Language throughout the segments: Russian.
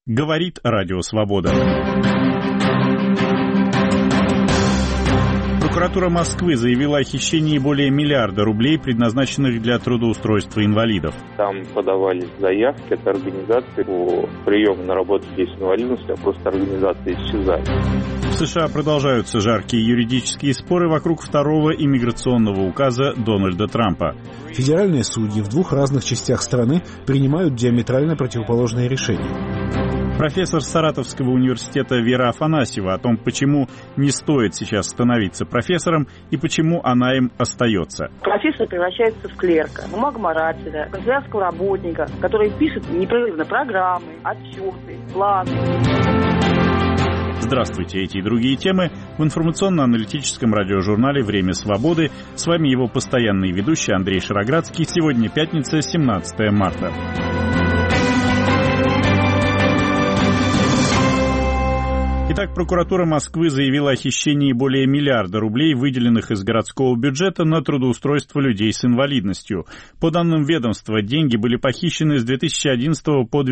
Говорит Радио Свобода. Прокуратура Москвы заявила о хищении более миллиарда рублей, предназначенных для трудоустройства инвалидов. Там подавались заявки от организаций по приему на работу людей с инвалидностью, а просто организации исчезали. В США продолжаются жаркие юридические споры вокруг второго иммиграционного указа Дональда Трампа. Федеральные судьи в двух разных частях страны принимают диаметрально противоположные решения. Профессор Саратовского университета Вера Афанасьева о том, почему не стоит сейчас становиться профессором и почему она им остается. Профессор превращается в клерка, бумагоморателя, канцелярского работника, который пишет непрерывно программы, отчеты, планы. Здравствуйте, эти и другие темы в информационно-аналитическом радиожурнале «Время свободы». С вами его постоянный ведущий Андрей Шароградский. Сегодня пятница, 17 марта. Итак, прокуратура Москвы заявила о хищении более миллиарда рублей, выделенных из городского бюджета на трудоустройство людей с инвалидностью. По данным ведомства, деньги были похищены с 2011 по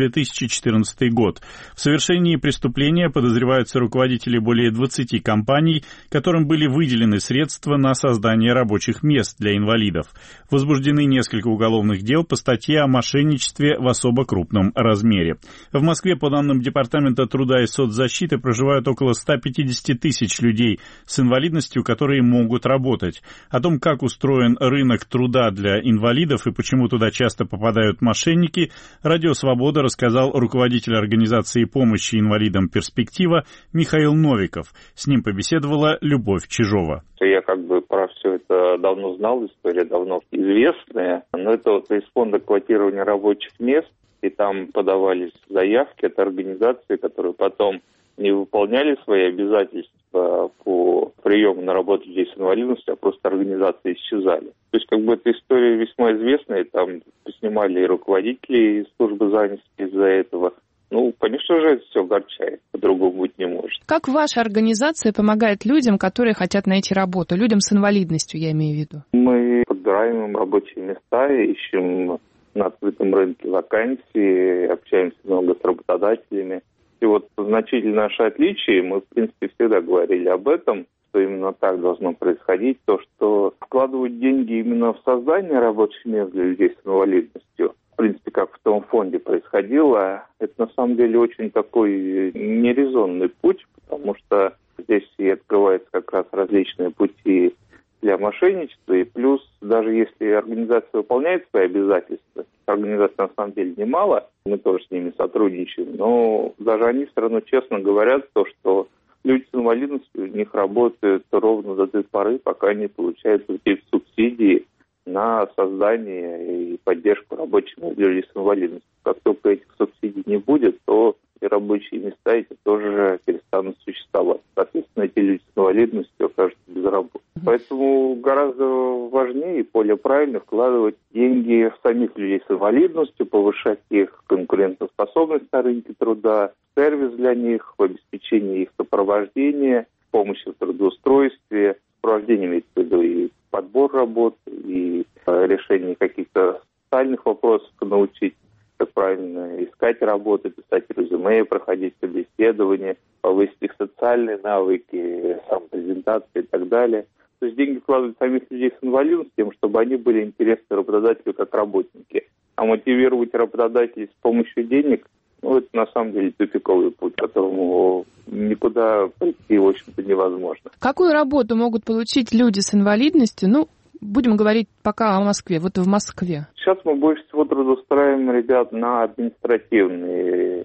2014 год. В совершении преступления подозреваются руководители более 20 компаний, которым были выделены средства на создание рабочих мест для инвалидов. Возбуждены несколько уголовных дел по статье о мошенничестве в особо крупном размере. В Москве, по данным Департамента труда и соцзащиты, проживают около 150 тысяч людей с инвалидностью, которые могут работать. О том, как устроен рынок труда для инвалидов и почему туда часто попадают мошенники, Радио Свобода рассказал руководитель организации помощи инвалидам «Перспектива» Михаил Новиков. С ним побеседовала Любовь Чижова. Я про все это давно знал, история давно известная, но это из фонда квотирования рабочих мест, и там подавались заявки от организации, которые потом не выполняли свои обязательства по приему на работу людей с инвалидностью, а просто организации исчезали. То есть эта история весьма известная, там снимали и руководители службы занятости из-за этого. Конечно же, это все огорчает, по-другому быть не может. Как ваша организация помогает людям, которые хотят найти работу, людям с инвалидностью, я имею в виду? Мы подбираем им рабочие места, ищем на открытом рынке вакансии, общаемся много с работодателями. И значительное наше отличие, мы, в принципе, всегда говорили об этом, что именно так должно происходить, то, что вкладывают деньги именно в создание рабочих мест для людей с инвалидностью, в принципе, как в том фонде происходило, это на самом деле очень такой нерезонный путь, потому что здесь и открываются как раз различные пути для мошенничества, и плюс, даже если организация выполняет свои обязательства, организаций на самом деле немало, мы тоже с ними сотрудничаем, но даже они все равно честно говорят то, что люди с инвалидностью у них работают ровно до той поры, пока не получают какие-то субсидии на создание и поддержку рабочих мест для людей с инвалидностью. Как только этих субсидий не будет, то и рабочие места эти тоже перестанут существовать. Соответственно, эти люди с инвалидностью окажутся без работы. Поэтому гораздо важнее и более правильно вкладывать деньги в самих людей с инвалидностью, повышать их конкурентоспособность на рынке труда, сервис для них, в обеспечении их сопровождения, помощи в трудоустройстве, сопровождение имеется в виду и подбор работы, и решение каких-то социальных вопросов научить, как правильно искать работу, писать резюме, проходить собеседование, повысить их социальные навыки, самопрезентации и так далее. То есть деньги вкладывают в самих людей с инвалидностью, тем, чтобы они были интересны работодателю как работники. А мотивировать работодателей с помощью денег, это на самом деле тупиковый путь, к которому никуда прийти, в общем-то, невозможно. Какую работу могут получить люди с инвалидностью? Будем говорить пока о Москве, в Москве. Сейчас мы больше всего трудоустраиваем ребят на административные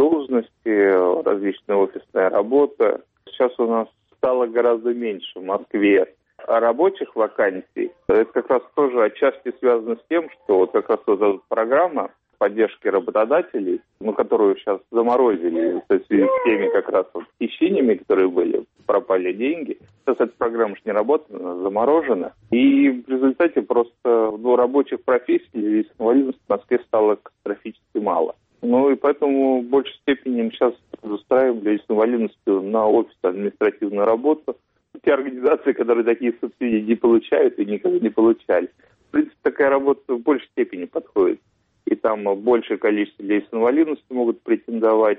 должности, различная офисная работа. Сейчас у нас стало гораздо меньше в Москве рабочих вакансий. Это как раз тоже отчасти связано с тем, что как раз эта программа поддержки работодателей, которую сейчас заморозили в связи с теми как раз хищениями, которые были, пропали деньги. Сейчас эта программа не работает, она заморожена. И в результате просто рабочих профессий для инвалидности в Москве стало катастрофически мало. И поэтому в большей степени мы сейчас устраиваем людей с инвалидностью на офисную административную работу. Те организации, которые такие субсидии не получают и никогда не получали. В принципе, такая работа в большей степени подходит и там большее количество людей с инвалидностью могут претендовать,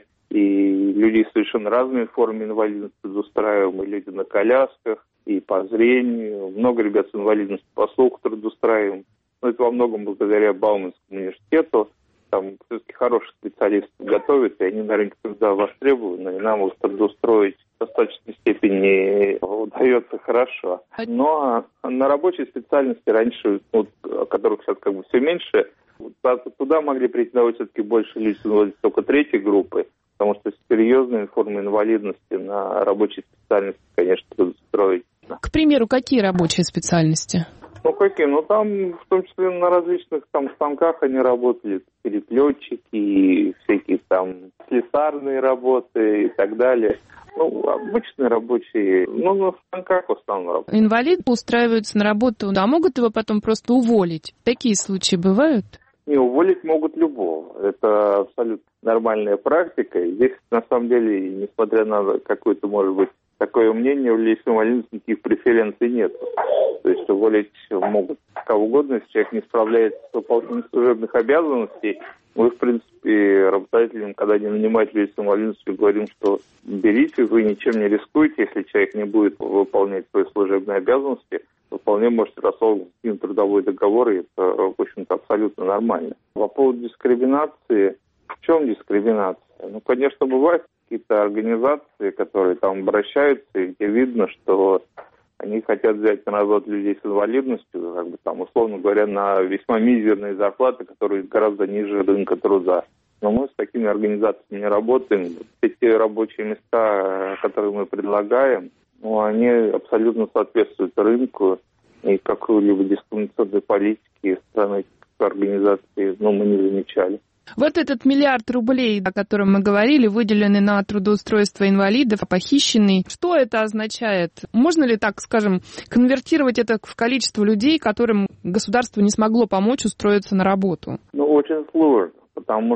и людей с совершенно разными формами инвалидности трудоустраиваем, и люди на колясках, и по зрению. Много ребят с инвалидностью по слуху трудоустраиваем. Но это во многом благодаря Бауманскому университету. Там все-таки хорошие специалисты готовят, и они на рынке труда востребованы, и нам их трудоустроить в достаточной степени удается хорошо. Но на рабочей специальности раньше, которых сейчас как бы все меньше, туда могли претендовать все-таки больше людей с инвалидностью только третьей группы, потому что серьезные формы инвалидности на рабочей специальности, конечно, трудоустроить. К примеру, какие рабочие специальности? Какие? Там, в том числе на различных там станках они работали, переплетчики, всякие там слесарные работы и так далее. Обычные рабочие, на станках в основном работают. Инвалид устраивается на работу, а могут его потом просто уволить? Такие случаи бывают? Не, уволить могут любого. Это абсолютно нормальная практика. И здесь, на самом деле, несмотря на какое-то, может быть, такое мнение, у людей с инвалидностью никаких преференций нет. То есть уволить могут кого угодно, если человек не справляется с выполнением служебных обязанностей. Мы, в принципе, работодателям, когда они нанимают людей с инвалидностью, говорим, что берите, вы ничем не рискуете, если человек не будет выполнять свои служебные обязанности, вы вполне можете расторгнуть с ним трудовой договор, и это, в общем-то, абсолютно нормально. По поводу дискриминации, в чем дискриминация? Конечно, бывают какие-то организации, которые там обращаются, и где видно, что они хотят взять на работу людей с инвалидностью, условно говоря, на весьма мизерные зарплаты, которые гораздо ниже рынка труда. Но мы с такими организациями не работаем. Эти рабочие места, которые мы предлагаем, они абсолютно соответствуют рынку, и какой-либо дискриминационной политики страны этих организаций мы не замечали. Вот этот 1 миллиард рублей, о котором мы говорили, выделенный на трудоустройство инвалидов, похищенный. Что это означает? Можно ли, так скажем, конвертировать это в количество людей, которым государство не смогло помочь устроиться на работу? Очень сложно, потому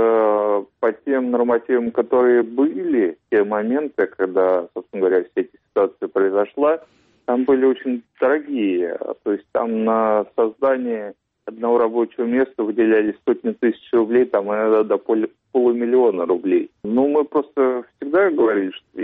что по тем нормативам, которые были, в те моменты, когда, собственно говоря, вся эта ситуация произошла, там были очень дорогие. То есть там на создание одного рабочего места выделялись сотни тысяч рублей, иногда до полумиллиона рублей. Мы просто всегда говорили, что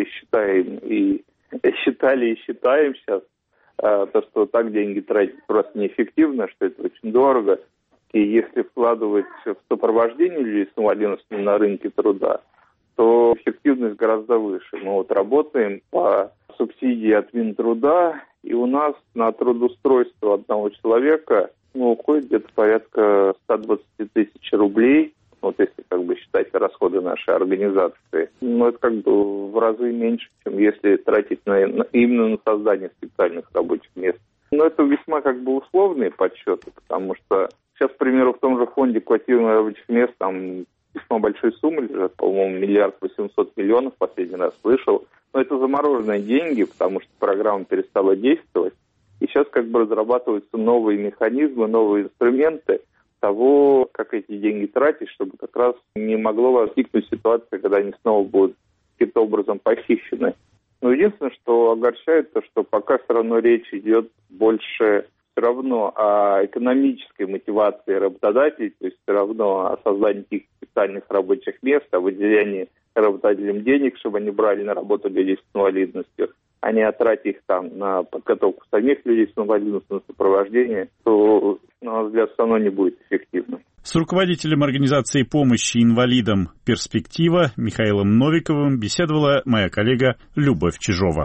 считали и считаем сейчас, что так деньги тратить просто неэффективно, что это очень дорого. И если вкладывать в сопровождение людей с инвалидностью на рынке труда, то эффективность гораздо выше. Мы работаем по субсидии от Минтруда, и у нас на трудоустройство одного человека уходит где-то порядка 120 тысяч рублей, если считать расходы нашей организации. Это в разы меньше, чем если тратить именно на создание специальных рабочих мест. Это весьма условные подсчеты, потому что сейчас, к примеру, в том же фонде квотирования рабочих мест там весьма большие суммы лежат, по-моему, 1 800 000 000, последний раз слышал. Но это замороженные деньги, потому что программа перестала действовать. И сейчас разрабатываются новые механизмы, новые инструменты того, как эти деньги тратить, чтобы как раз не могло возникнуть ситуация, когда они снова будут каким-то образом похищены. Единственное, что огорчает, то что пока все равно речь идет больше все равно о экономической мотивации работодателей, то есть все равно о создании таких специальных рабочих мест, о выделении работодателям денег, чтобы они брали на работу людей с инвалидностью, а не трате их на подготовку самих людей с инвалидностью, на сопровождение, то, на мой взгляд, все равно не будет эффективно. С руководителем организации помощи инвалидам «Перспектива» Михаилом Новиковым беседовала моя коллега Любовь Чижова.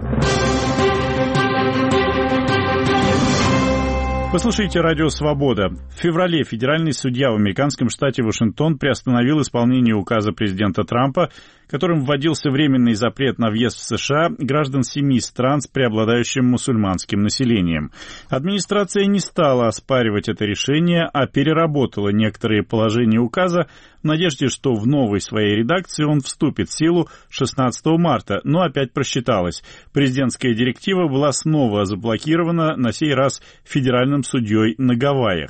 Вы слушаете «Радио Свобода». В феврале федеральный судья в американском штате Вашингтон приостановил исполнение указа президента Трампа, которым вводился временный запрет на въезд в США граждан 7 стран с преобладающим мусульманским населением. Администрация не стала оспаривать это решение, а переработала некоторые положения указа в надежде, что в новой своей редакции он вступит в силу 16 марта, но опять просчиталась. Президентская директива была снова заблокирована, на сей раз федеральным судьей на Гавайях.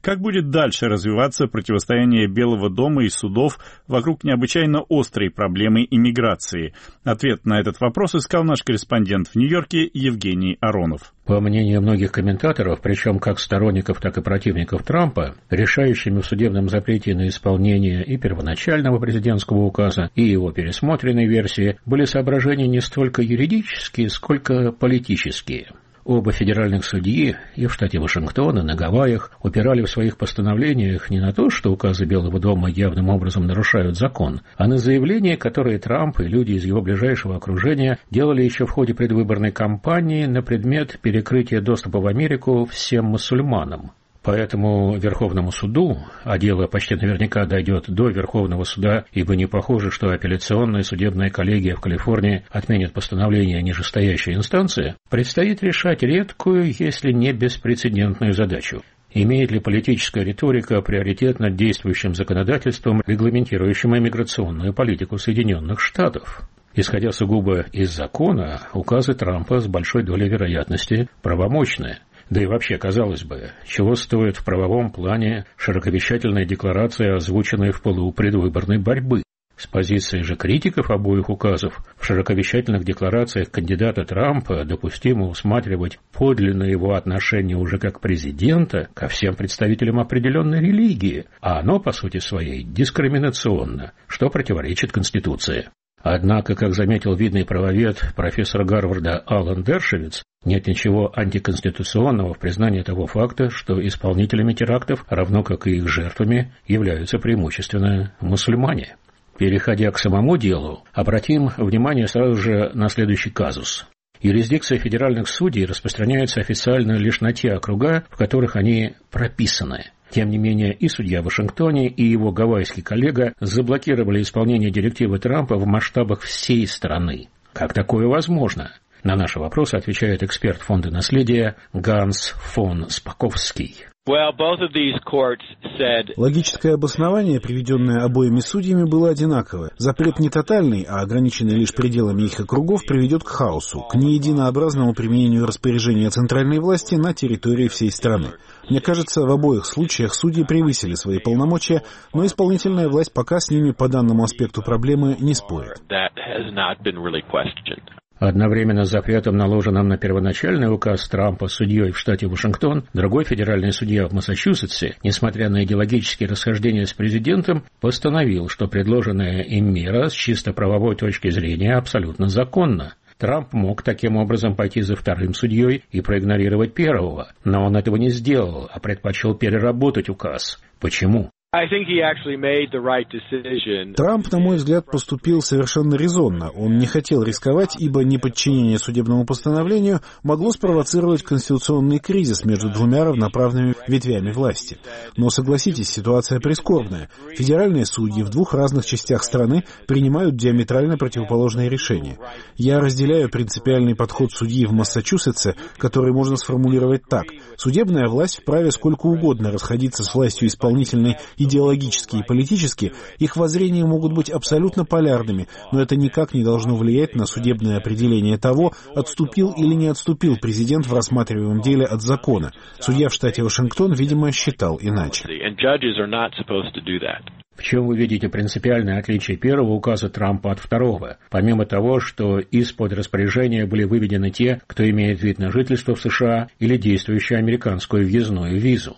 Как будет дальше развиваться противостояние Белого дома и судов вокруг необычайно острой проблемы иммиграции? Ответ на этот вопрос искал наш корреспондент в Нью-Йорке Евгений Аронов. По мнению многих комментаторов, причем как сторонников, так и противников Трампа, решающими в судебном запрете на исполнение и первоначального президентского указа, и его пересмотренной версии были соображения не столько юридические, сколько политические. Оба федеральных судьи и в штате Вашингтон, и на Гавайях упирали в своих постановлениях не на то, что указы Белого дома явным образом нарушают закон, а на заявления, которые Трамп и люди из его ближайшего окружения делали еще в ходе предвыборной кампании на предмет перекрытия доступа в Америку всем мусульманам. Поэтому Верховному суду, а дело почти наверняка дойдет до Верховного суда, ибо не похоже, что апелляционная судебная коллегия в Калифорнии отменит постановление нижестоящей инстанции, предстоит решать редкую, если не беспрецедентную задачу. Имеет ли политическая риторика приоритет над действующим законодательством, регламентирующим иммиграционную политику Соединенных Штатов? Исходя сугубо из закона, указы Трампа с большой долей вероятности правомочны. Да и вообще, казалось бы, чего стоит в правовом плане широковещательная декларация, озвученная в пылу предвыборной борьбы? С позиции же критиков обоих указов, в широковещательных декларациях кандидата Трампа допустимо усматривать подлинное его отношение уже как президента ко всем представителям определенной религии, а оно, по сути своей, дискриминационно, что противоречит Конституции. Однако, как заметил видный правовед, профессор Гарварда Алан Дершевиц, нет ничего антиконституционного в признании того факта, что исполнителями терактов, равно как и их жертвами, являются преимущественно мусульмане. Переходя к самому делу, обратим внимание сразу же на следующий казус. Юрисдикция федеральных судей распространяется официально лишь на те округа, в которых они прописаны. Тем не менее, и судья в Вашингтоне, и его гавайский коллега заблокировали исполнение директивы Трампа в масштабах всей страны. Как такое возможно? На наши вопросы отвечает эксперт Фонда наследия Ганс фон Спаковский. Логическое обоснование, приведенное обоими судьями, было одинаковое. Запрет не тотальный, а ограниченный лишь пределами их округов, приведет к хаосу, к неединообразному применению распоряжения центральной власти на территории всей страны. Мне кажется, в обоих случаях судьи превысили свои полномочия, но исполнительная власть пока с ними по данному аспекту проблемы не спорит. Одновременно с запретом, наложенным на первоначальный указ Трампа судьей в штате Вашингтон, другой федеральный судья в Массачусетсе, несмотря на идеологические расхождения с президентом, постановил, что предложенная им мера с чисто правовой точки зрения абсолютно законна. Трамп мог таким образом пойти за вторым судьей и проигнорировать первого, но он этого не сделал, а предпочел переработать указ. Почему? Трамп, на мой взгляд, поступил совершенно резонно. Он не хотел рисковать, ибо неподчинение судебному постановлению могло спровоцировать конституционный кризис между двумя равноправными ветвями власти. Но, согласитесь, ситуация прискорбная. Федеральные судьи в двух разных частях страны принимают диаметрально противоположные решения. Я разделяю принципиальный подход судьи в Массачусетсе, который можно сформулировать так. Судебная власть вправе сколько угодно расходиться с властью исполнительной идеологически и политически, их воззрения могут быть абсолютно полярными, но это никак не должно влиять на судебное определение того, отступил или не отступил президент в рассматриваемом деле от закона. Судья в штате Вашингтон, видимо, считал иначе. В чем вы видите принципиальное отличие первого указа Трампа от второго, помимо того, что из-под распоряжения были выведены те, кто имеет вид на жительство в США или действующую американскую въездную визу?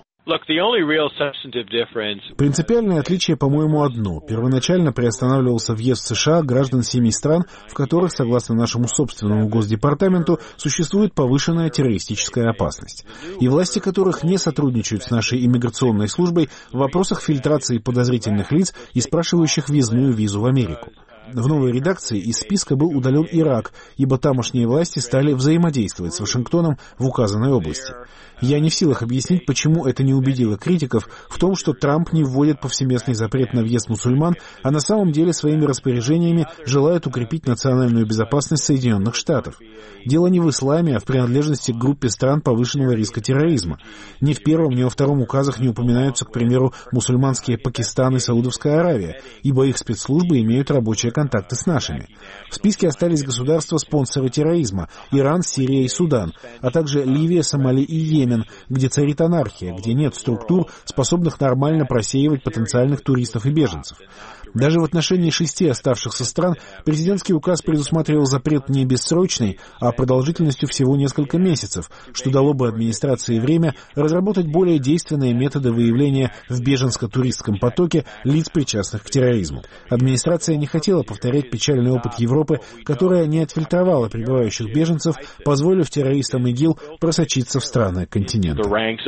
Принципиальное отличие, по-моему, одно. Первоначально приостанавливался въезд в США граждан 7 стран, в которых, согласно нашему собственному Госдепартаменту, существует повышенная террористическая опасность, и власти которых не сотрудничают с нашей иммиграционной службой в вопросах фильтрации подозрительных лиц и спрашивающих въездную визу в Америку. В новой редакции из списка был удален Ирак, ибо тамошние власти стали взаимодействовать с Вашингтоном в указанной области. Я не в силах объяснить, почему это не убедило критиков в том, что Трамп не вводит повсеместный запрет на въезд мусульман, а на самом деле своими распоряжениями желает укрепить национальную безопасность Соединенных Штатов. Дело не в исламе, а в принадлежности к группе стран повышенного риска терроризма. Ни в первом, ни во втором указах не упоминаются, к примеру, мусульманские Пакистан и Саудовская Аравия, ибо их спецслужбы имеют рабочее контакты с нашими. В списке остались государства-спонсоры терроризма – Иран, Сирия и Судан, а также Ливия, Сомали и Йемен, где царит анархия, где нет структур, способных нормально просеивать потенциальных туристов и беженцев. Даже в отношении 6 оставшихся стран президентский указ предусматривал запрет не бессрочный, а продолжительностью всего несколько месяцев, что дало бы администрации время разработать более действенные методы выявления в беженско-туристском потоке лиц, причастных к терроризму. Администрация не хотела повторять печальный опыт Европы, которая не отфильтровала прибывающих беженцев, позволив террористам ИГИЛ просочиться в страны континента.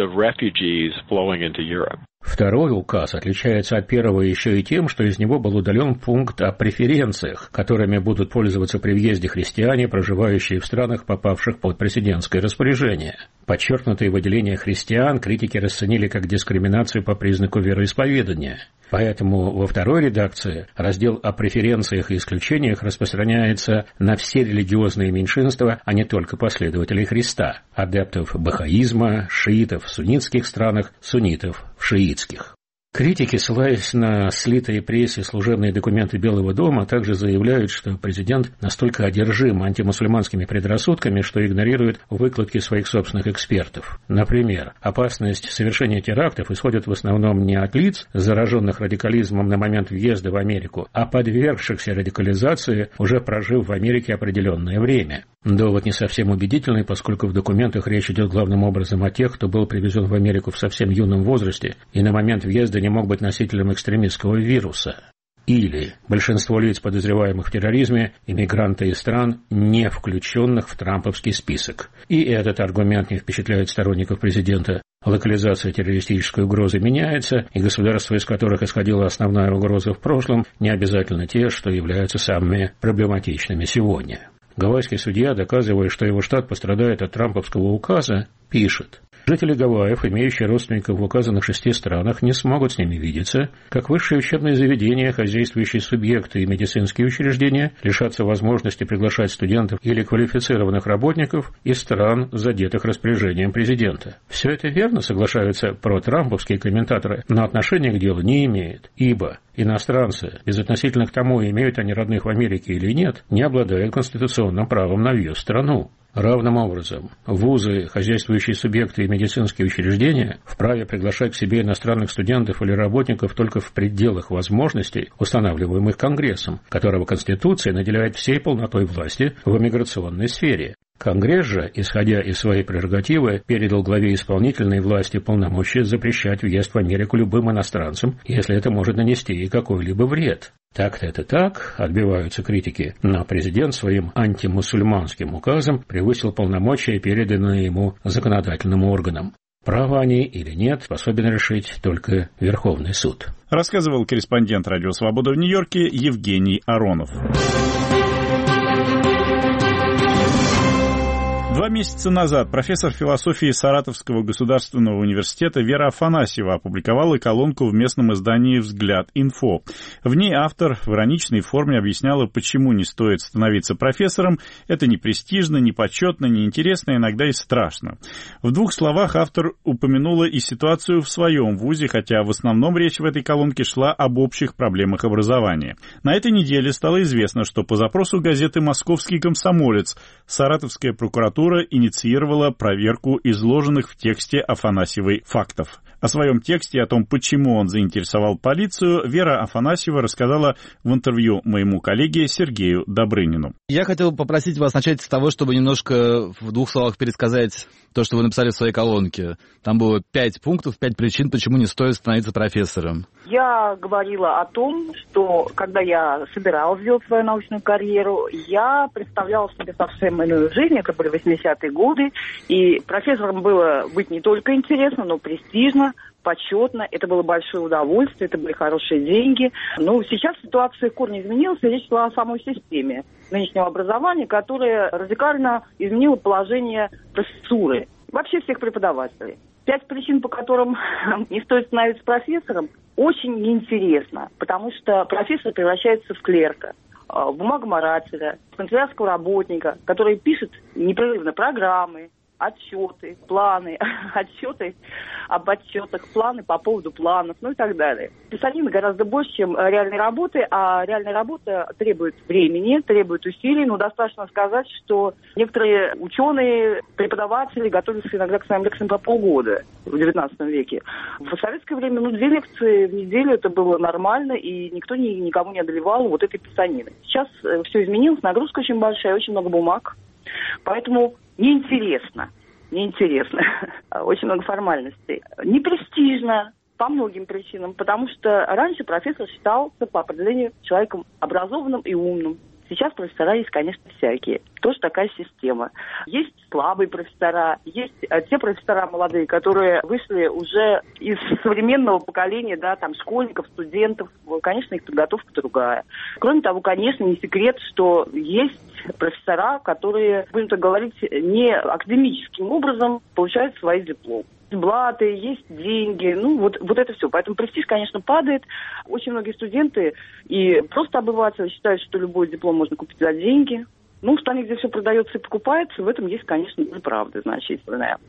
Второй указ отличается от первого еще и тем, что из него был удален пункт о преференциях, которыми будут пользоваться при въезде христиане, проживающие в странах, попавших под президентское распоряжение. Подчеркнутые выделения христиан критики расценили как дискриминацию по признаку вероисповедания. Поэтому во второй редакции раздел о преференциях и исключениях распространяется на все религиозные меньшинства, а не только последователей Христа, адептов бахаизма, шиитов в суннитских странах, суннитов в шиитских. Критики, ссылаясь на слитые прессе служебные документы Белого дома, также заявляют, что президент настолько одержим антимусульманскими предрассудками, что игнорирует выкладки своих собственных экспертов. Например, опасность совершения терактов исходит в основном не от лиц, зараженных радикализмом на момент въезда в Америку, а подвергшихся радикализации, уже прожив в Америке определенное время. Довод не совсем убедительный, поскольку в документах речь идет главным образом о тех, кто был привезен в Америку в совсем юном возрасте и на момент въезда не мог быть носителем экстремистского вируса. Или большинство лиц, подозреваемых в терроризме, иммигранты из стран, не включенных в трамповский список. И этот аргумент не впечатляет сторонников президента. Локализация террористической угрозы меняется, и государства, из которых исходила основная угроза в прошлом, не обязательно те, что являются самыми проблематичными сегодня. Гавайский судья, доказывая, что его штат пострадает от трамповского указа, пишет: жители Гавайев, имеющие родственников в указанных 6 странах, не смогут с ними видеться, как высшие учебные заведения, хозяйствующие субъекты и медицинские учреждения лишатся возможности приглашать студентов или квалифицированных работников из стран, задетых распоряжением президента. Все это верно, соглашаются протрамповские комментаторы, но отношения к делу не имеет, ибо иностранцы, безотносительно к тому, имеют они родных в Америке или нет, не обладают конституционным правом на въезд в страну. Равным образом, вузы, хозяйствующие субъекты и медицинские учреждения вправе приглашать к себе иностранных студентов или работников только в пределах возможностей, устанавливаемых Конгрессом, которого Конституция наделяет всей полнотой власти в иммиграционной сфере. Конгресс же, исходя из своей прерогативы, передал главе исполнительной власти полномочия запрещать въезд в Америку любым иностранцам, если это может нанести ей какой-либо вред. Так-то это так, отбиваются критики, но президент своим антимусульманским указом превысил полномочия, переданные ему законодательным органам. Правы они или нет, способен решить только Верховный суд. Рассказывал корреспондент «Радио Свобода» в Нью-Йорке Евгений Аронов. 2 месяца назад профессор философии Саратовского государственного университета Вера Афанасьева опубликовала колонку в местном издании «Взгляд.Инфо». В ней автор в ироничной форме объясняла, почему не стоит становиться профессором. Это не престижно, не почетно, не интересно, иногда и страшно. В 2 словах автор упомянула и ситуацию в своем вузе, хотя в основном речь в этой колонке шла об общих проблемах образования. На этой неделе стало известно, что по запросу газеты «Московский комсомолец» Саратовская прокуратура инициировала проверку изложенных в тексте Афанасьевой фактов. О своем тексте и о том, почему он заинтересовал полицию, Вера Афанасьева рассказала в интервью моему коллеге Сергею Добрынину. Я хотел попросить вас начать с того, чтобы немножко в 2 словах пересказать то, что вы написали в своей колонке. Там было 5 пунктов, 5 причин, почему не стоит становиться профессором. Я говорила о том, что когда я собиралась сделать свою научную карьеру, я представляла себе совсем иную жизнь. Это были 80-е годы, и профессором было быть не только интересно, но престижно, почетно. Это было большое удовольствие, это были хорошие деньги. Но сейчас ситуация в корне изменилась, и речь шла о самой системе нынешнего образования, которая радикально изменила положение профессуры, вообще всех преподавателей. 5 причин, по которым не стоит становиться профессором, очень неинтересно, потому что профессор превращается в клерка, в бумагоморателя, в канцелярского работника, который пишет непрерывно программы, отчеты, планы, отчеты об отчетах, планы по поводу планов, ну и так далее. Писанина гораздо больше, чем реальной работы, а реальная работа требует времени, требует усилий. Но достаточно сказать, что некоторые ученые, преподаватели готовились иногда к своим лекциям по полгода в XIX веке. В советское время 2 лекции в неделю это было нормально, и никто никому не одолевал вот этой писанины. Сейчас все изменилось, нагрузка очень большая, очень много бумаг, поэтому неинтересно. Очень много формальностей. Не престижно по многим причинам, потому что раньше профессор считался по определению человеком образованным и умным. Сейчас профессора есть, конечно, всякие. Тоже такая система. Есть слабые профессора, есть те профессора молодые, которые вышли уже из современного поколения, да, там, школьников, студентов. Конечно, их подготовка другая. Кроме того, конечно, не секрет, что есть профессора, которые, будем так говорить, не академическим образом получают свои дипломы. Блаты, есть деньги, вот это все. Поэтому престиж, конечно, падает. Очень многие студенты и просто обыватели считают, что любой диплом можно купить за деньги. В стране, где все продается и покупается, в этом есть, конечно, неправда значительная.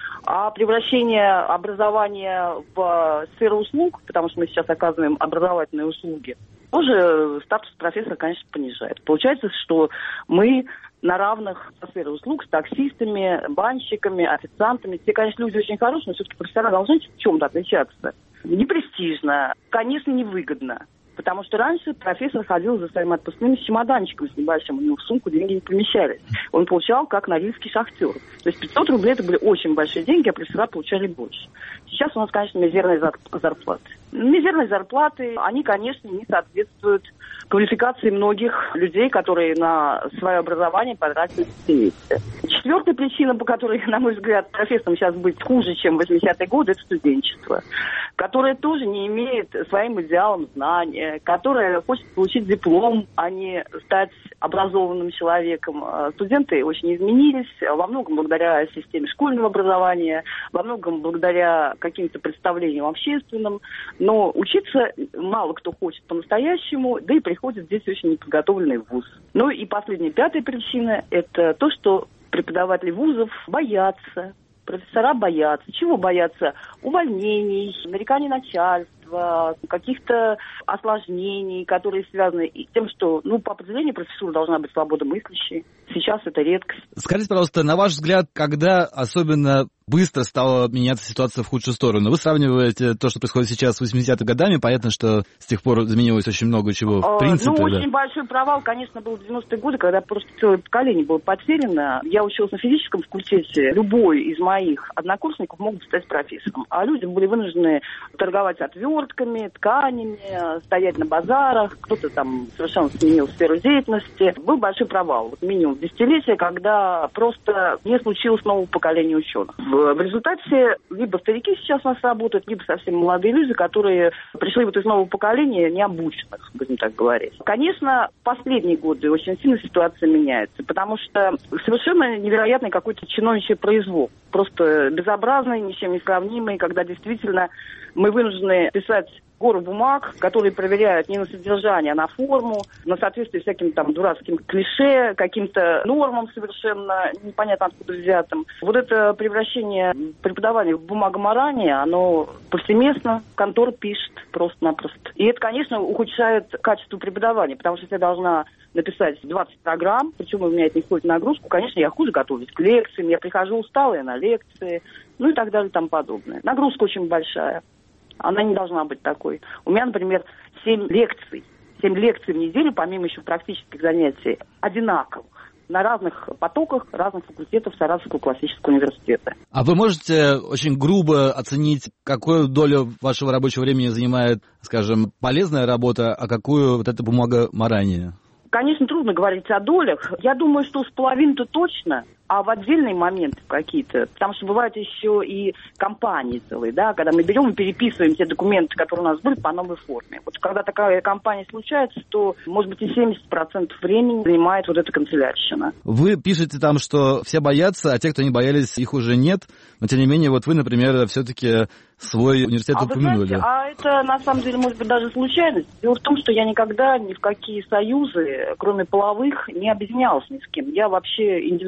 А превращение образования в сферу услуг, потому что мы сейчас оказываем образовательные услуги, тоже статус профессора, конечно, понижает. Получается, что мы на равных со сферой услуг с таксистами, банщиками, официантами. Те, конечно, люди очень хорошие, но все-таки профессора должны в чем-то отличаться. Не престижно, конечно, невыгодно. Потому что раньше профессор ходил за своим отпускным с чемоданчиком с небольшим, у него в сумку деньги не помещались. Он получал как норильский шахтер. То есть 500 рублей это были очень большие деньги, а профессора получали больше. Сейчас у нас, конечно, мизерные зарплаты. Мизерные зарплаты, они, конечно, не соответствуют квалификации многих людей, которые на свое образование потратили десятилетия. Четвертая причина, по которой, на мой взгляд, профессорам сейчас быть хуже, чем в 80-е годы, это студенчество, которое тоже не имеет своим идеалом знания, которое хочет получить диплом, а не стать образованным человеком. Студенты очень изменились, во многом благодаря системе школьного образования, во многом благодаря каким-то представлениям общественным, но учиться мало кто хочет по-настоящему, да и приходит здесь очень неподготовленный вуз. Ну и последняя, пятая причина – это то, что преподаватели вузов боятся, профессора боятся. Чего боятся? Увольнений, нареканий начальства, каких-то осложнений, которые связаны с тем, что, по определению профессура должна быть свободомыслящей. Сейчас это редкость. Скажите, пожалуйста, на ваш взгляд, когда особенно быстро стала меняться ситуация в худшую сторону? Вы сравниваете то, что происходит сейчас с 80-х годами. Понятно, что с тех пор изменилось очень много чего в принципе. Очень большой провал, конечно, был в 90-е годы, когда просто целое поколение было потеряно. Я училась на физическом факультете. Любой из моих однокурсников мог бы стать профессором. А люди были вынуждены торговать отвертками, тканями, стоять на базарах. Кто-то там совершенно сменил сферу деятельности. Был большой провал, минимум десятилетия, когда просто не случилось нового поколения ученых. В результате либо старики сейчас у нас работают, либо совсем молодые люди, которые пришли из нового поколения необученных, будем так говорить. Конечно, в последние годы очень сильно ситуация меняется, потому что совершенно невероятный какой-то чиновничий произвол. Просто безобразный, ничем не сравнимый, когда действительно мы вынуждены писать гору бумаг, которые проверяют не на содержание, а на форму, на соответствие всяким там дурацким клише, каким-то нормам совершенно непонятно откуда взятым. Вот это превращение преподавания в бумагоморание, оно повсеместно, контора пишет просто-напросто. И это, конечно, ухудшает качество преподавания, потому что если я должна написать 20 программ, причем у меня это не входит в нагрузку, конечно, я хуже готовлюсь к лекциям, я прихожу усталая на лекции, и так далее и тому подобное. Нагрузка очень большая. Она не должна быть такой. У меня, например, 7 лекций в неделю, помимо еще практических занятий, одинаковых, на разных потоках разных факультетов Саратовского классического университета. А вы можете очень грубо оценить, какую долю вашего рабочего времени занимает, скажем, полезная работа, а какую вот эта бумагоморание? Конечно, трудно говорить о долях. Я думаю, что с половиной-то точно, а в отдельные моменты какие-то, потому что бывают еще и кампании целые, да, когда мы берем и переписываем те документы, которые у нас были, по новой форме. Вот когда такая кампания случается, то, может быть, и 70% времени занимает вот эта канцелярщина. Вы пишете там, что все боятся, а те, кто не боялись, их уже нет, но, тем не менее, вот вы, например, все-таки свой университет упомянули. Знаете, это, на самом деле, может быть, даже случайность. Дело в том, что я никогда ни в какие союзы, кроме половых, не объединялась ни с кем. Я вообще индивидуалист,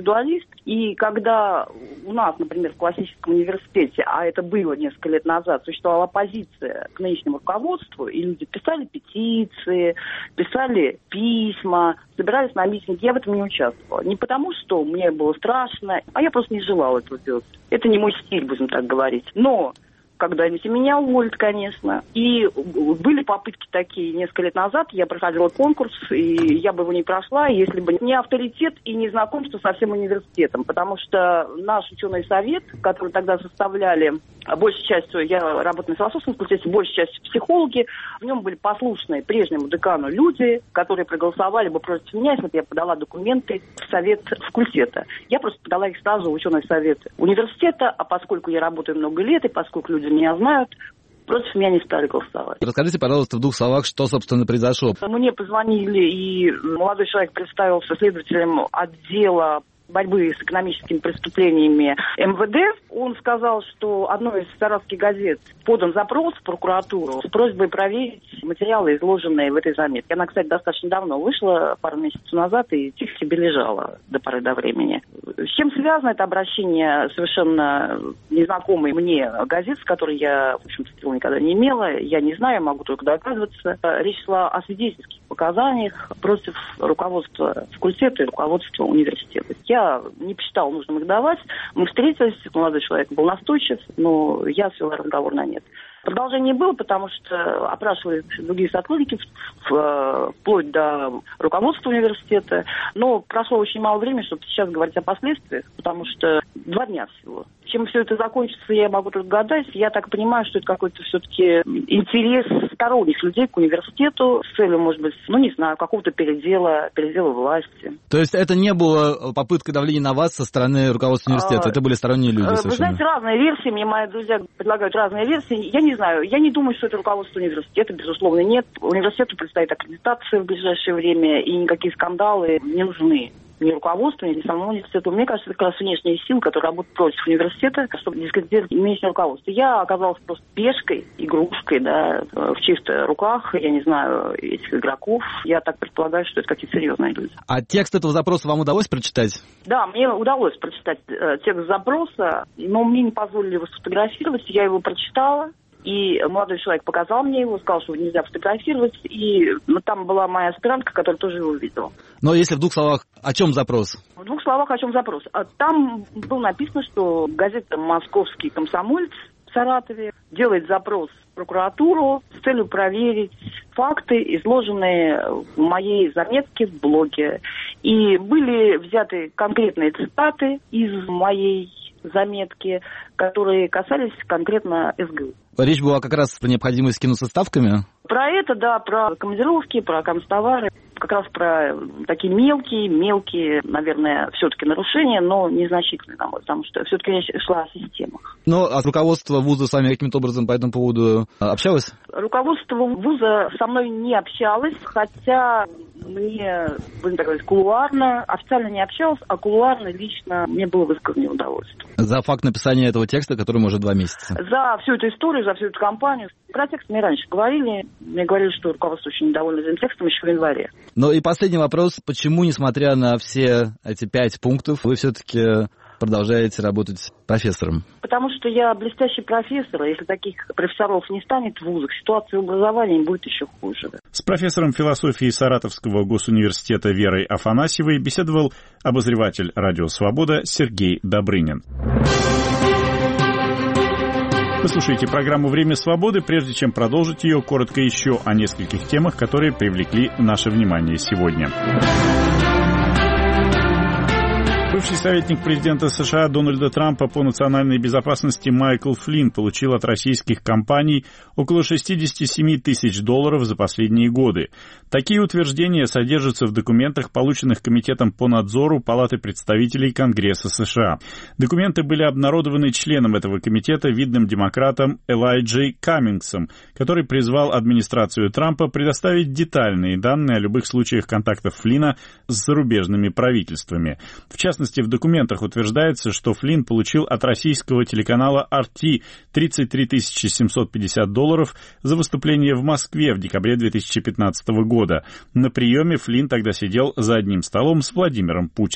И когда у нас, например, в классическом университете, а это было несколько лет назад, существовала оппозиция к нынешнему руководству, и люди писали петиции, писали письма, собирались на митинги, я в этом не участвовала. Не потому, что мне было страшно, а я просто не желала этого делать. Это не мой стиль, будем так говорить. Но когда-нибудь меня уволят, конечно. И были попытки такие несколько лет назад. Я проходила конкурс, и я бы его не прошла, если бы не авторитет и не знакомство со всем университетом. Потому что наш ученый совет, который тогда составляли, большей частью, я работаю на философском факультете, большей частью психологи, в нем были послушные прежнему декану люди, которые проголосовали бы против меня, если бы я подала документы в совет факультета. Я просто подала их сразу в ученый совет университета, а поскольку я работаю много лет, и поскольку люди меня знают, против меня не стали голосовать. Расскажите, пожалуйста, в двух словах, что, собственно, произошло. Мне позвонили, и молодой человек представился следователем отдела борьбы с экономическими преступлениями МВД. Он сказал, что одной из саратовских газет подан запрос в прокуратуру с просьбой проверить материалы, изложенные в этой заметке. Она, кстати, достаточно давно вышла, пару месяцев назад, и тихо себе лежала до поры до времени. С чем связано это обращение совершенно незнакомой мне газет, с которой я, в общем-то, дела никогда не имела? Я не знаю, могу только догадываться. Речь шла о свидетельских показаниях против руководства факультета и руководства университета. Я не посчитала нужным их давать. Мы встретились, молодой человек был настойчив, но я свела разговор на нет. Продолжение было, потому что опрашивали другие сотрудники, вплоть до руководства университета. Но прошло очень мало времени, чтобы сейчас говорить о последствиях, потому что 2 дня всего. Чем все это закончится, я могу только гадать. Я так понимаю, что это какой-то все-таки интерес сторонних людей к университету с целью, может быть, не знаю, какого-то передела власти. То есть это не было попыткой давления на вас со стороны руководства университета? Это были сторонние люди совершенно? Вы знаете, разные версии. Мне мои друзья предлагают разные версии. Я не знаю. Я не думаю, что это руководство университета. Безусловно, нет. Университету предстоит аккредитация в ближайшее время, и никакие скандалы не нужны. Ни руководству, ни самому университету. Мне кажется, это как раз внешние силы, которые работают против университета, чтобы дискредитировать нынешнее руководство. Я оказалась просто пешкой, игрушкой, да, в чьих-то руках, я не знаю, этих игроков. Я так предполагаю, что это какие-то серьезные люди. А текст этого запроса вам удалось прочитать? Да, мне удалось прочитать текст запроса, но мне не позволили его сфотографировать. Я его прочитала. И молодой человек показал мне его, сказал, что нельзя фотографировать. И там была моя аспирантка, которая тоже его видела. Но если в 2 словах, о чем запрос? В 2 словах, о чем запрос? Там было написано, что газета «Московский комсомолец» в Саратове делает запрос в прокуратуру с целью проверить факты, изложенные в моей заметке в блоге. И были взяты конкретные цитаты из моей заметки, которые касались конкретно СГУ. Речь была как раз про необходимость скинуться ставками? Про это, да, про командировки, про канцтовары, как раз про такие мелкие, наверное, все-таки нарушения, но незначительные, на мой взгляд, потому что все-таки речь шла о системах. Ну, а руководство вуза с вами каким-то образом по этому поводу общалось? Руководство вуза со мной не общалось, хотя мне, будем так говорить, кулуарно, официально не общалась, а кулуарно лично мне было высказано удовольствие. За факт написания этого текста, который уже 2 месяца? За всю эту историю, за всю эту кампанию. Про текст мне раньше говорили. Мне говорили, что руководство очень недовольно этим текстом еще в январе. Ну и последний вопрос. Почему, несмотря на все эти 5 пунктов, вы все-таки продолжаете работать профессором? Потому что я блестящий профессор, и если таких профессоров не станет в вузах, ситуация в образовании будет еще хуже. С профессором философии Саратовского госуниверситета Верой Афанасьевой беседовал обозреватель «Радио Свобода» Сергей Добрынин. Вы слушаете программу «Время свободы». Прежде чем продолжить ее, коротко еще о нескольких темах, которые привлекли наше внимание сегодня. Бывший советник президента США Дональда Трампа по национальной безопасности Майкл Флинн получил от российских компаний около $67 тысяч за последние годы. Такие утверждения содержатся в документах, полученных Комитетом по надзору Палаты представителей Конгресса США. Документы были обнародованы членом этого комитета, видным демократом Элайджей Каммингсом, который призвал администрацию Трампа предоставить детальные данные о любых случаях контактов Флинна с зарубежными правительствами. В частности, в документах утверждается, что Флинн получил от российского телеканала RT $33 750 за выступление в Москве в декабре 2015 года. На приеме Флинн тогда сидел за одним столом с Владимиром Путиным.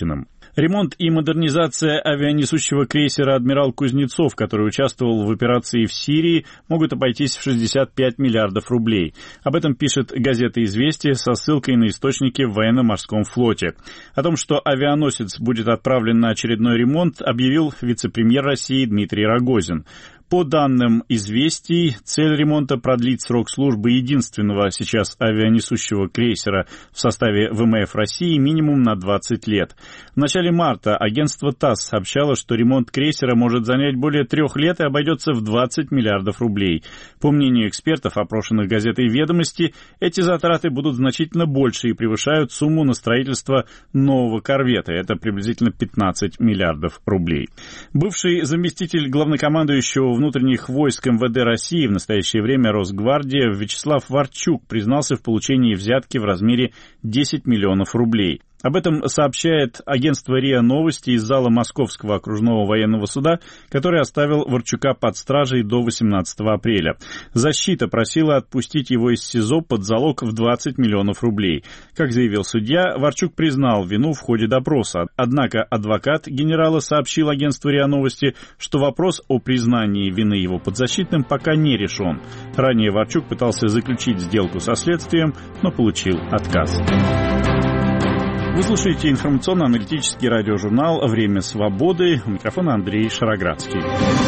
Ремонт и модернизация авианесущего крейсера «Адмирал Кузнецов», который участвовал в операции в Сирии, могут обойтись в 65 миллиардов рублей. Об этом пишет газета «Известия» со ссылкой на источники в военно-морском флоте. О том, что авианосец будет отправлен на очередной ремонт, объявил вице-премьер России Дмитрий Рогозин. По данным «Известий», цель ремонта — продлить срок службы единственного сейчас авианесущего крейсера в составе ВМФ России минимум на 20 лет. В начале марта агентство ТАСС сообщало, что ремонт крейсера может занять более 3 лет и обойдется в 20 миллиардов рублей. По мнению экспертов, опрошенных газетой «Ведомости», эти затраты будут значительно больше и превышают сумму на строительство нового корвета. Это приблизительно 15 миллиардов рублей. Бывший заместитель главнокомандующего внутренних войск МВД России, в настоящее время Росгвардия, Вячеслав Варчук признался в получении взятки в размере 10 миллионов рублей. Об этом сообщает агентство РИА Новости из зала Московского окружного военного суда, который оставил Варчука под стражей до 18 апреля. Защита просила отпустить его из СИЗО под залог в 20 миллионов рублей. Как заявил судья, Варчук признал вину в ходе допроса. Однако адвокат генерала сообщил агентству РИА Новости, что вопрос о признании вины его подзащитным пока не решен. Ранее Варчук пытался заключить сделку со следствием, но получил отказ. Вы слушаете информационно-аналитический радиожурнал «Время свободы». У микрофона Андрей Шароградский.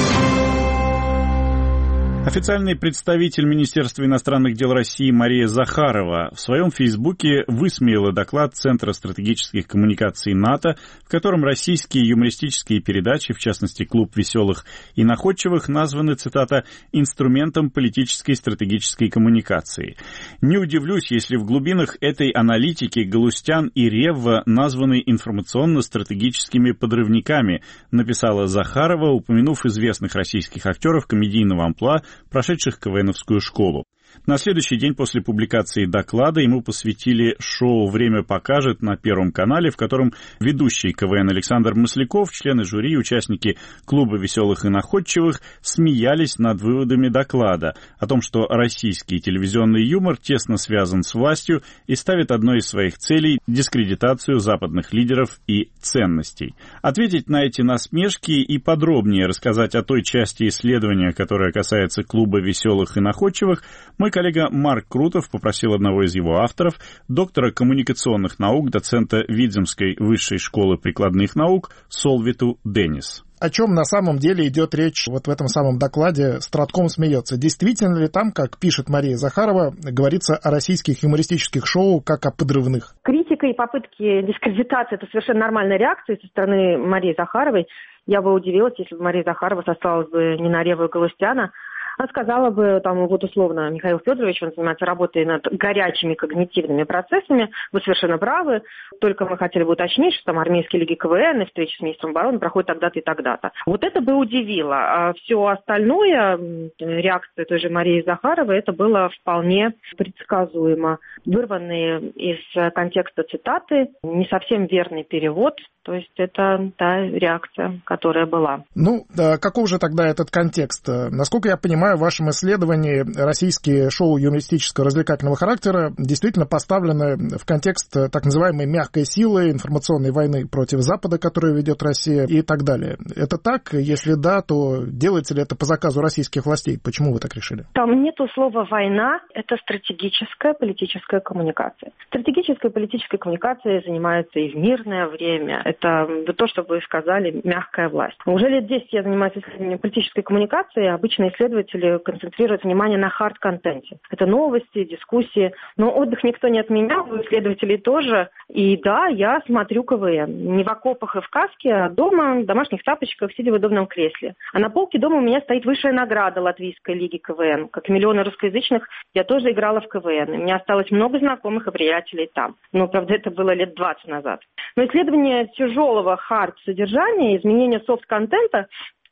Официальный представитель Министерства иностранных дел России Мария Захарова в своем фейсбуке высмеяла доклад Центра стратегических коммуникаций НАТО, в котором российские юмористические передачи, в частности «Клуб веселых и находчивых», названы, цитата, «инструментом политической стратегической коммуникации». Не удивлюсь, если в глубинах этой аналитики Галустян и Ревва названы информационно-стратегическими подрывниками, написала Захарова, упомянув известных российских актеров комедийного амплуа, прошедших КВНовскую школу. На следующий день после публикации доклада ему посвятили шоу «Время покажет» на Первом канале, в котором ведущий КВН Александр Масляков, члены жюри и участники клуба веселых и находчивых смеялись над выводами доклада о том, что российский телевизионный юмор тесно связан с властью и ставит одной из своих целей дискредитацию западных лидеров и ценностей. Ответить на эти насмешки и подробнее рассказать о той части исследования, которая касается клуба веселых и находчивых, мой коллега Марк Крутов попросил одного из его авторов, доктора коммуникационных наук, доцента Видземской высшей школы прикладных наук Солвиту Денис. О чем на самом деле идет речь вот в этом самом докладе «Стратком смеется». Действительно ли там, как пишет Мария Захарова, говорится о российских юмористических шоу как о подрывных? Критика и попытки дискредитации – это совершенно нормальная реакция со стороны Марии Захаровой. Я бы удивилась, если бы Мария Захарова сослалась бы не на Реву и Галустяна, а сказала бы, там, вот условно, Михаил Федорович, он занимается работой над горячими когнитивными процессами, вы совершенно правы, только мы хотели бы уточнить, что там армейские лиги КВН и встречи с министром обороны проходят тогда-то и тогда-то. Вот это бы удивило. А все остальное, реакция той же Марии Захаровой, это было вполне предсказуемо. Вырванные из контекста цитаты, не совсем верный перевод, то есть это та реакция, которая была. Ну, каков же тогда этот контекст? Насколько я понимаю, в вашем исследовании российские шоу юмористического развлекательного характера действительно поставлены в контекст так называемой мягкой силы, информационной войны против Запада, которую ведет Россия и так далее. Это так? Если да, то делается ли это по заказу российских властей? Почему вы так решили? Там нету слова «война», это стратегическая политическая коммуникация. Стратегической политической коммуникацией занимаются и в мирное время. Это то, что вы сказали, мягкая власть. Уже лет 10 я занимаюсь исследованием политической коммуникации. Обычно исследователи концентрируют внимание на хард-контенте. Это новости, дискуссии. Но отдых никто не отменял, у исследователей тоже. И да, я смотрю КВН. Не в окопах и в каске, а дома, в домашних тапочках, сидя в удобном кресле. А на полке дома у меня стоит высшая награда Латвийской лиги КВН. Как и миллионы русскоязычных, я тоже играла в КВН. У меня осталось много знакомых и приятелей там. Но, правда, это было лет 20 назад. Но исследование тяжелого хард-содержания, изменения софт-контента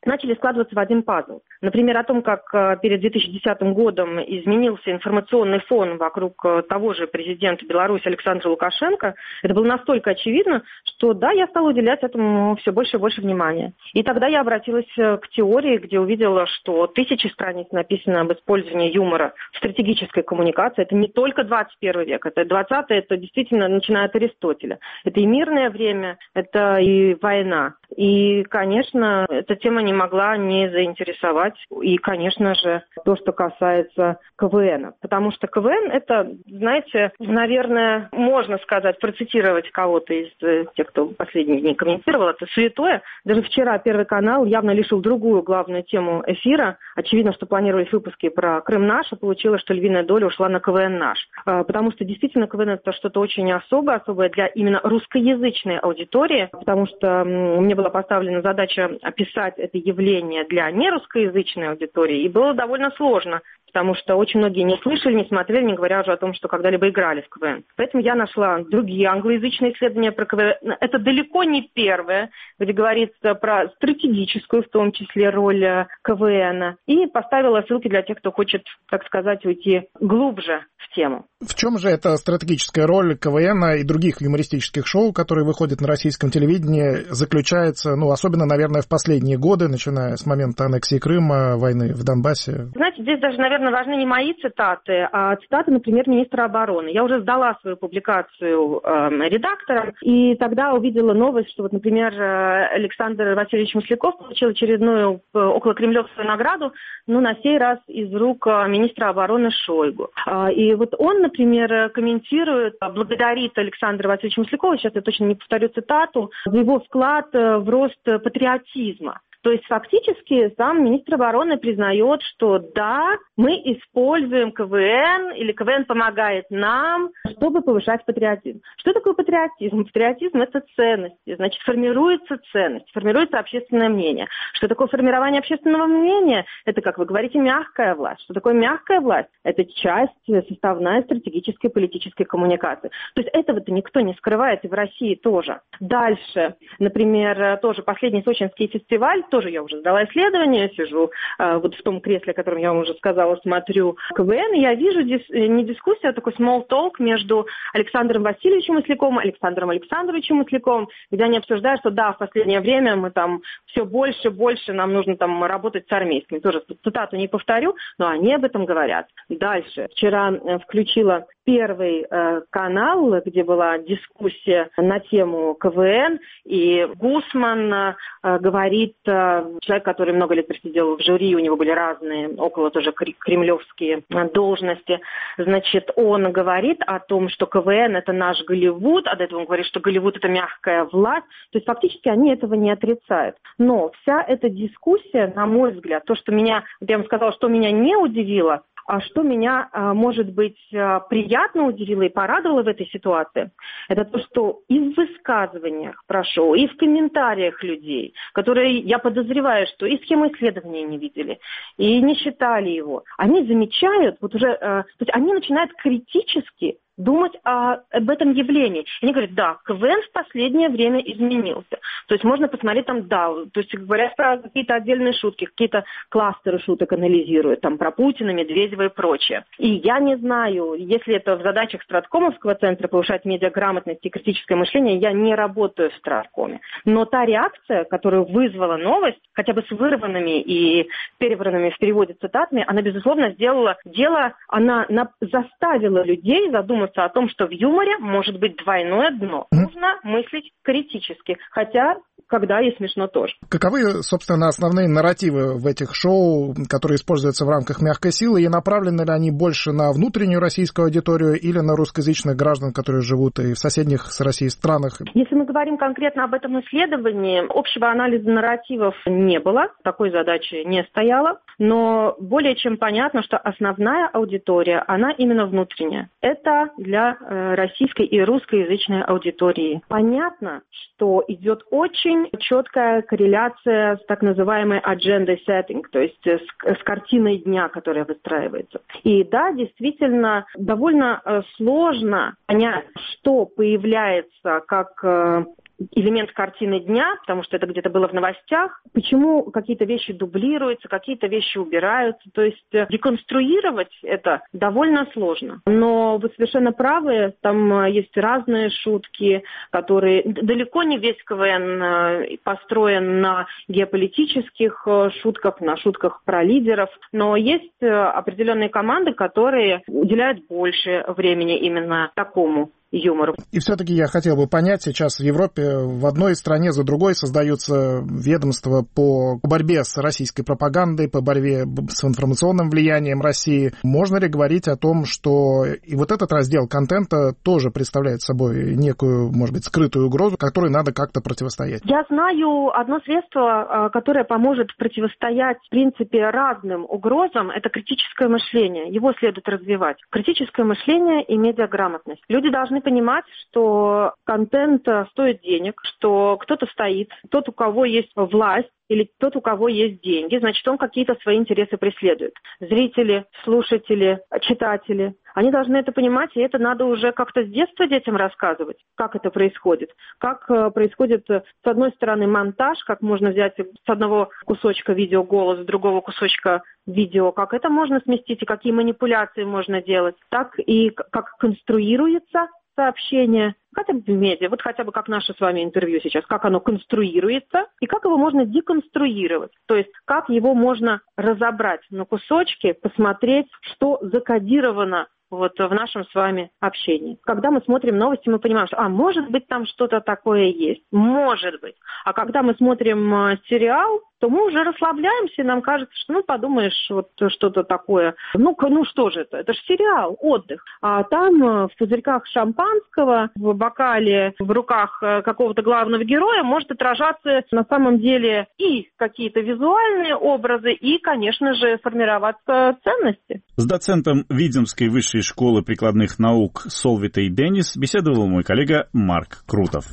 начали складываться в один пазл. Например, о том, как перед 2010 годом изменился информационный фон вокруг того же президента Беларуси Александра Лукашенко, это было настолько очевидно, что да, я стала уделять этому все больше и больше внимания. И тогда я обратилась к теории, где увидела, что тысячи страниц написано об использовании юмора в стратегической коммуникации. Это не только 21 век, это 20-е, это действительно начиная от Аристотеля. Это и мирное время, это и война. И, конечно, эта тема не могла не заинтересовать. И, конечно же, то, что касается КВН. Потому что КВН – это, знаете, наверное, можно сказать, процитировать кого-то из тех, кто последние дни комментировал, это святое. Даже вчера Первый канал явно лишил другую главную тему эфира. Очевидно, что планировались выпуски про Крым наш, а получилось, что львиная доля ушла на КВН наш. Потому что действительно КВН – это что-то очень особое для именно русскоязычной аудитории, потому что мне была поставлена задача описать это явление для нерусскоязычной аудитории, и было довольно сложно, потому что очень многие не слышали, не смотрели, не говоря уже о том, что когда-либо играли в КВН. Поэтому я нашла другие англоязычные исследования про КВН. Это далеко не первое, где говорится про стратегическую, в том числе, роль КВН, и поставила ссылки для тех, кто хочет, так сказать, уйти глубже в тему. В чем же эта стратегическая роль КВН и других юмористических шоу, которые выходят на российском телевидении, заключается, особенно, наверное, в последние годы, начиная с момента аннексии Крыма, войны в Донбассе? Знаете, здесь даже, наверное, важны не мои цитаты, а цитаты, например, министра обороны. Я уже сдала свою публикацию редакторам, и тогда увидела новость, что, например, Александр Васильевич Масляков получил очередную околокремлевскую награду, на сей раз из рук министра обороны Шойгу. И вот он, например, комментирует, благодарит Александра Васильевича Маслякова, сейчас я точно не повторю цитату, за его вклад в рост патриотизма. То есть фактически сам министр обороны признает, что да, мы используем КВН, или КВН помогает нам, чтобы повышать патриотизм. Что такое патриотизм? Патриотизм – это ценности. Значит, формируется ценность, формируется общественное мнение. Что такое формирование общественного мнения? Это, как вы говорите, мягкая власть. Что такое мягкая власть? Это часть, составная стратегической политической коммуникации. То есть этого-то никто не скрывает, и в России тоже. Дальше, например, тоже последний сочинский фестиваль, тоже я уже сдала исследование, сижу вот в том кресле, о котором я вам уже сказала, смотрю КВН, и я вижу не дискуссию, а такой small talk между Александром Васильевичем Масляковым и Александром Александровичем Масляковым, где они обсуждают, что да, в последнее время мы там все больше, нам нужно там работать с армейскими. Тоже цитату не повторю, но они об этом говорят. Дальше. Вчера включила Первый канал, где была дискуссия на тему КВН, и Гусман говорит, человек, который много лет просидел в жюри, у него были разные, около тоже кремлевские должности, значит, он говорит о том, что КВН – это наш Голливуд, а до этого он говорит, что Голливуд – это мягкая власть, то есть фактически они этого не отрицают. Но вся эта дискуссия, на мой взгляд, то, что меня, я вам сказала, что меня не удивило, а что меня, может быть, приятно удивило и порадовало в этой ситуации, это то, что и в высказываниях про шоу, и в комментариях людей, которые, я подозреваю, что и схемы исследования не видели, и не считали его, они замечают, вот уже, то есть они начинают критически думать об этом явлении. И они говорят, да, КВН в последнее время изменился. То есть можно посмотреть там, да, то есть говорят про какие-то отдельные шутки, какие-то кластеры шуток анализируют, там про Путина, Медведева и прочее. И я не знаю, если это в задачах Страткомовского центра повышать медиаграмотность и критическое мышление, я не работаю в Страткоме. Но та реакция, которую вызвала новость, хотя бы с вырванными и перевранными в переводе цитатами, она, безусловно, сделала дело, она заставила людей задуматься о том, что в юморе может быть двойное дно. Нужно мыслить критически, хотя когда и смешно тоже. Каковы, собственно, основные нарративы в этих шоу, которые используются в рамках мягкой силы, и направлены ли они больше на внутреннюю российскую аудиторию или на русскоязычных граждан, которые живут и в соседних с Россией странах? Если мы говорим конкретно об этом исследовании, общего анализа нарративов не было, такой задачи не стояло, но более чем понятно, что основная аудитория, она именно внутренняя. Это для российской и русскоязычной аудитории. Понятно, что идет очень четкая корреляция с так называемой agenda setting, то есть с картиной дня, которая выстраивается. И да, действительно, довольно сложно понять, что появляется как элемент картины дня, потому что это где-то было в новостях. Почему какие-то вещи дублируются, какие-то вещи убираются. То есть реконструировать это довольно сложно. Но вы совершенно правы, там есть разные шутки, которые... Далеко не весь КВН построен на геополитических шутках, на шутках про лидеров, но есть определенные команды, которые уделяют больше времени именно такому юмору. И все-таки я хотел бы понять, сейчас в Европе в одной стране за другой создаются ведомства по борьбе с российской пропагандой, по борьбе с информационным влиянием России. Можно ли говорить о том, что и вот этот раздел контента тоже представляет собой некую, может быть, скрытую угрозу, которой надо как-то противостоять? Я знаю одно средство, которое поможет противостоять, в принципе, разным угрозам. Это критическое мышление. Его следует развивать. Критическое мышление и медиаграмотность. Люди должны понимать, что контент стоит денег, что кто-то стоит, тот, у кого есть власть, или тот, у кого есть деньги, значит, он какие-то свои интересы преследует. Зрители, слушатели, читатели, они должны это понимать, и это надо уже как-то с детства детям рассказывать, как это происходит. Как происходит, с одной стороны, монтаж, как можно взять с одного кусочка видео голос, с другого кусочка видео, как это можно сместить, и какие манипуляции можно делать, так и как конструируется сообщение, хотя бы в медиа, вот хотя бы как наше с вами интервью сейчас, как оно конструируется и как его можно деконструировать, то есть как его можно разобрать на кусочки, посмотреть, что закодировано вот в нашем с вами общении. Когда мы смотрим новости, мы понимаем, что, может быть, там что-то такое есть. Может быть. А когда мы смотрим сериал, то мы уже расслабляемся, и нам кажется, что, подумаешь, вот что-то такое. Что же это? Это же сериал, отдых. А там в пузырьках шампанского, в бокале, в руках какого-то главного героя может отражаться на самом деле и какие-то визуальные образы, и, конечно же, формироваться ценности. С доцентом Видземской высшей школы прикладных наук Солвитой Денис беседовал мой коллега Марк Крутов.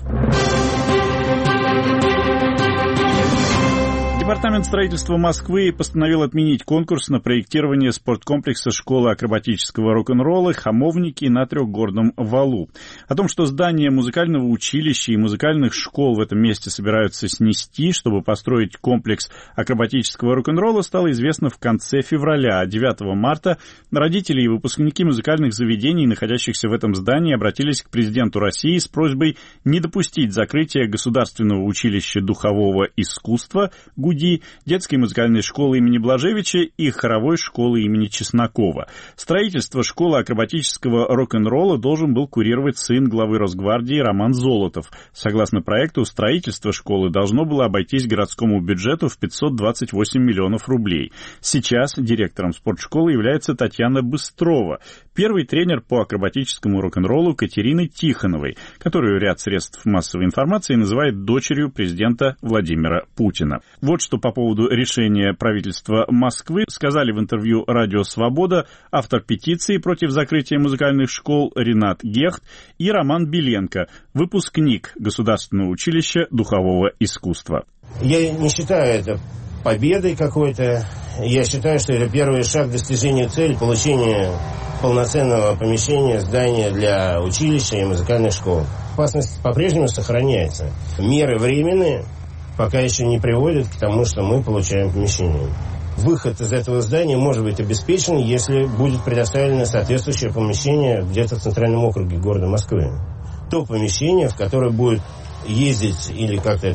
Департамент строительства Москвы постановил отменить конкурс на проектирование спорткомплекса школы акробатического рок-н-ролла «Хамовники» на Трехгорном валу. О том, что здание музыкального училища и музыкальных школ в этом месте собираются снести, чтобы построить комплекс акробатического рок-н-ролла, стало известно в конце февраля. 9 марта родители и выпускники музыкальных заведений, находящихся в этом здании, обратились к президенту России с просьбой не допустить закрытия Государственного училища духового искусства ГУДИ, детской музыкальной школы имени Блажевича и хоровой школы имени Чеснокова. Строительство школы акробатического рок-н-ролла должен был курировать сын главы Росгвардии Роман Золотов. Согласно проекту, строительство школы должно было обойтись городскому бюджету в 528 миллионов рублей. Сейчас директором спортшколы является Татьяна Быстрова, первый тренер по акробатическому рок-н-роллу Катерины Тихоновой, которую ряд средств массовой информации называет дочерью президента Владимира Путина. Вот что по поводу решения правительства Москвы сказали в интервью «Радио Свобода» автор петиции против закрытия музыкальных школ Ренат Гехт и Роман Беленко, выпускник Государственного училища духового искусства. Я не считаю это победой какой-то. Я считаю, что это первый шаг к достижению цели получения полноценного помещения, здания для училища и музыкальных школ. Опасность по-прежнему сохраняется. Меры временные пока еще не приводят к тому, что мы получаем помещение. Выход из этого здания может быть обеспечен, если будет предоставлено соответствующее помещение где-то в центральном округе города Москвы. То помещение, в которое будет ездить или как-то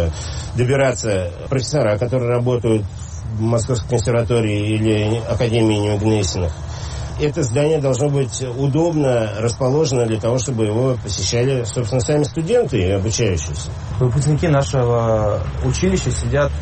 добираться профессора, которые работают в Московской консерватории или Академии имени Гнесиных. Это здание должно быть удобно расположено для того, чтобы его посещали, собственно, сами студенты и обучающиеся. Выпускники нашего училища сидят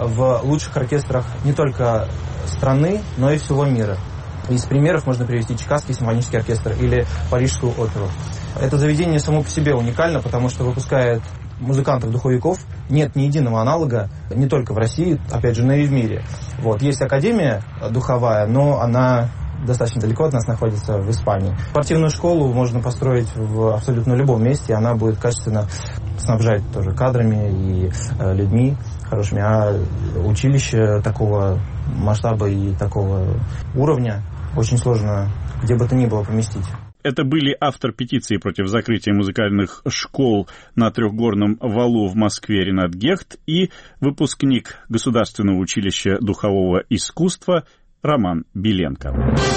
в лучших оркестрах не только страны, но и всего мира. Из примеров можно привести Чикагский симфонический оркестр или Парижскую оперу. Это заведение само по себе уникально, потому что выпускает музыкантов-духовиков. Нет ни единого аналога, не только в России, опять же, но и в мире. Есть академия духовая, но она достаточно далеко от нас находится, в Испании. Спортивную школу можно построить в абсолютно любом месте, она будет качественно снабжать тоже кадрами и людьми хорошими. А училище такого масштаба и такого уровня очень сложно где бы то ни было поместить. Это были автор петиции против закрытия музыкальных школ на Трехгорном валу в Москве Ренат Гехт и выпускник Государственного училища духового искусства Роман Беленко.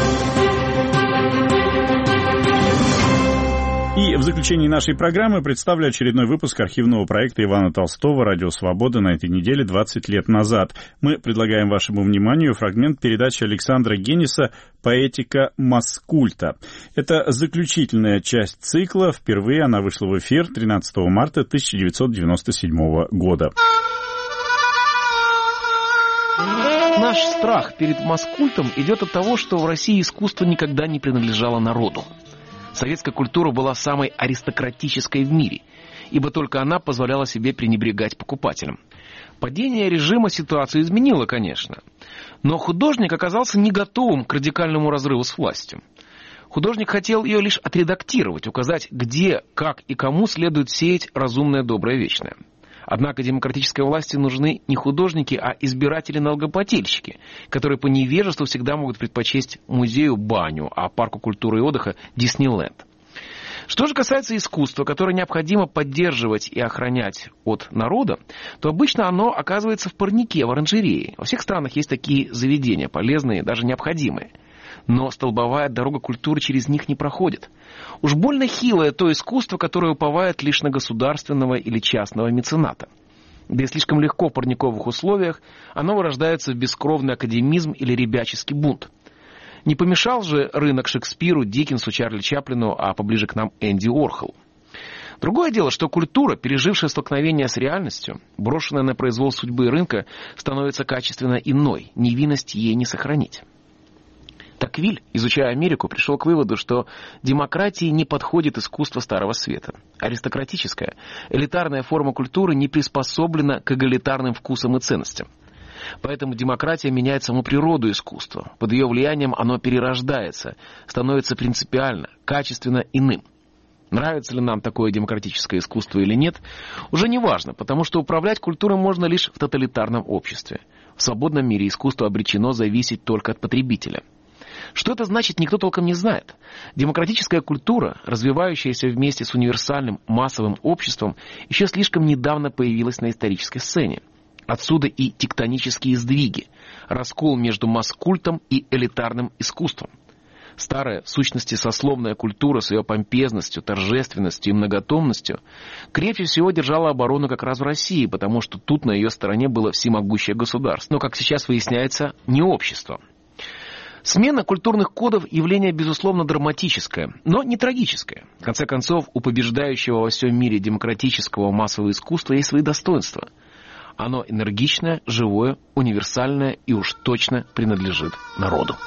И в заключении нашей программы представлю очередной выпуск архивного проекта Ивана Толстого «Радио Свобода» на этой неделе 20 лет назад. Мы предлагаем вашему вниманию фрагмент передачи Александра Гениса «Поэтика маскульта». Это заключительная часть цикла. Впервые она вышла в эфир 13 марта 1997 года. Наш страх перед маскультом идет от того, что в России искусство никогда не принадлежало народу. Советская культура была самой аристократической в мире, ибо только она позволяла себе пренебрегать покупателям. Падение режима ситуацию изменило, конечно, но художник оказался не готовым к радикальному разрыву с властью. Художник хотел ее лишь отредактировать, указать, где, как и кому следует сеять разумное, доброе, вечное. Однако демократической власти нужны не художники, а избиратели-налогоплательщики, которые по невежеству всегда могут предпочесть музею баню, а парку культуры и отдыха Диснейленд. Что же касается искусства, которое необходимо поддерживать и охранять от народа, то обычно оно оказывается в парнике, в оранжерее. Во всех странах есть такие заведения, полезные, даже необходимые. Но столбовая дорога культуры через них не проходит. Уж больно хилое то искусство, которое уповает лишь на государственного или частного мецената. Да и слишком легко в парниковых условиях оно вырождается в бескровный академизм или ребяческий бунт. Не помешал же рынок Шекспиру, Диккенсу, Чарли Чаплину, а поближе к нам Энди Уорхолу. Другое дело, что культура, пережившая столкновение с реальностью, брошенная на произвол судьбы рынка, становится качественно иной, невинность ей не сохранить. Таквиль, изучая Америку, пришел к выводу, что демократии не подходит искусство Старого Света. Аристократическая, элитарная форма культуры не приспособлена к эгалитарным вкусам и ценностям. Поэтому демократия меняет саму природу искусства. Под ее влиянием оно перерождается, становится принципиально, качественно иным. Нравится ли нам такое демократическое искусство или нет, уже не важно, потому что управлять культурой можно лишь в тоталитарном обществе. В свободном мире искусство обречено зависеть только от потребителя. Что это значит, никто толком не знает. Демократическая культура, развивающаяся вместе с универсальным массовым обществом, еще слишком недавно появилась на исторической сцене. Отсюда и тектонические сдвиги, раскол между маскультом и элитарным искусством. Старая, в сущности, сословная культура с ее помпезностью, торжественностью и многотомностью крепче всего держала оборону как раз в России, потому что тут на ее стороне было всемогущее государство. Но, как сейчас выясняется, не общество. Смена культурных кодов – явление, безусловно, драматическое, но не трагическое. В конце концов, у побеждающего во всем мире демократического массового искусства есть свои достоинства. Оно энергичное, живое, универсальное и уж точно принадлежит народу.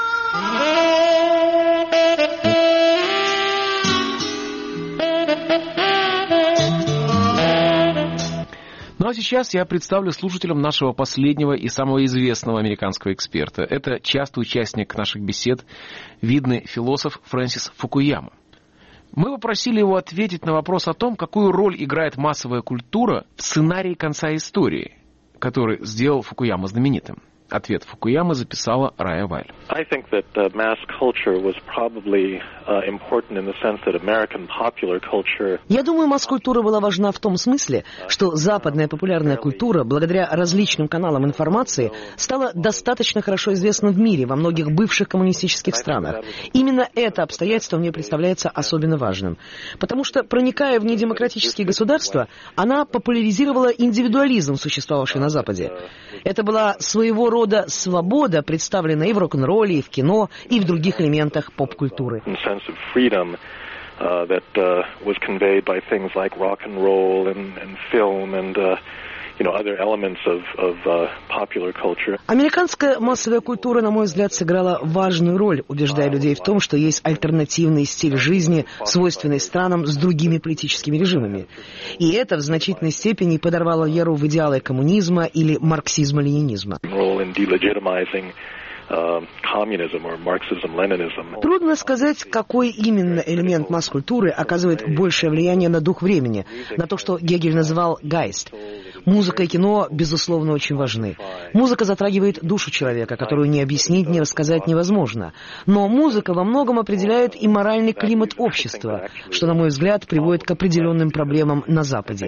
Ну а сейчас я представлю слушателям нашего последнего и самого известного американского эксперта. Это частый участник наших бесед, видный философ Фрэнсис Фукуяма. Мы попросили его ответить на вопрос о том, какую роль играет массовая культура в сценарии конца истории, который сделал Фукуяма знаменитым. Ответ Фукуямы записала Рая Вайль. Я думаю, масс-культура была важна в том смысле, что западная популярная культура, благодаря различным каналам информации, стала достаточно хорошо известна в мире, во многих бывших коммунистических странах. Именно это обстоятельство мне представляется особенно важным. Потому что, проникая в недемократические государства, она популяризировала индивидуализм, существовавший на Западе. Это была своего рода свобода, представленная и в рок-н-ролле, и в кино, и в других элементах поп-культуры. Американская массовая культура, на мой взгляд, сыграла важную роль, убеждая людей в том, что есть альтернативный стиль жизни, свойственный странам с другими политическими режимами. И это в значительной степени подорвало веру в идеалы коммунизма или марксизма-ленинизма. Трудно сказать, какой именно элемент масс-культуры оказывает большее влияние на дух времени, на то, что Гегель называл «гайст». Музыка и кино, безусловно, очень важны. Музыка затрагивает душу человека, которую ни объяснить, ни рассказать невозможно. Но музыка во многом определяет и моральный климат общества, что, на мой взгляд, приводит к определенным проблемам на Западе.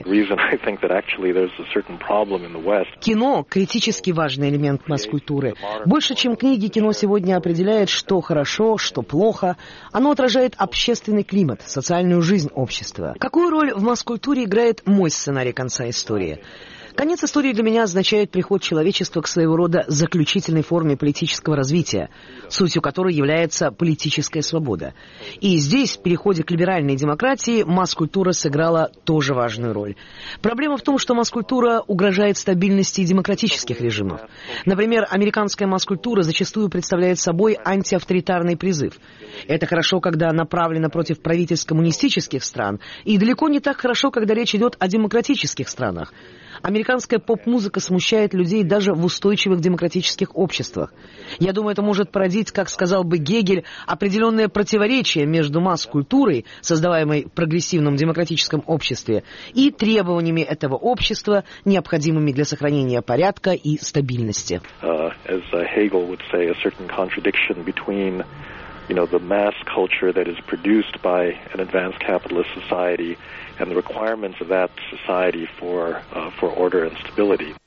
Кино – критически важный элемент масс-культуры. Больше, чем книги, кино сегодня определяет, что хорошо, что плохо. Оно отражает общественный климат, социальную жизнь общества. Какую роль в масс-культуре играет мой сценарий конца истории? Конец истории для меня означает приход человечества к своего рода заключительной форме политического развития, сутью которой является политическая свобода. И здесь, в переходе к либеральной демократии, масс-культура сыграла тоже важную роль. Проблема в том, что масс-культура угрожает стабильности демократических режимов. Например, американская масс-культура зачастую представляет собой антиавторитарный призыв. Это хорошо, когда направлено против правительств коммунистических стран, и далеко не так хорошо, когда речь идет о демократических странах. Американская поп-музыка смущает людей даже в устойчивых демократических обществах. Я думаю, это может породить, как сказал бы Гегель, определенное противоречие между масс-культурой, создаваемой в прогрессивном демократическом обществе, и требованиями этого общества, необходимыми для сохранения порядка и стабильности. The mass culture that is produced by an advanced capitalist society and the requirements of that society for order and stability.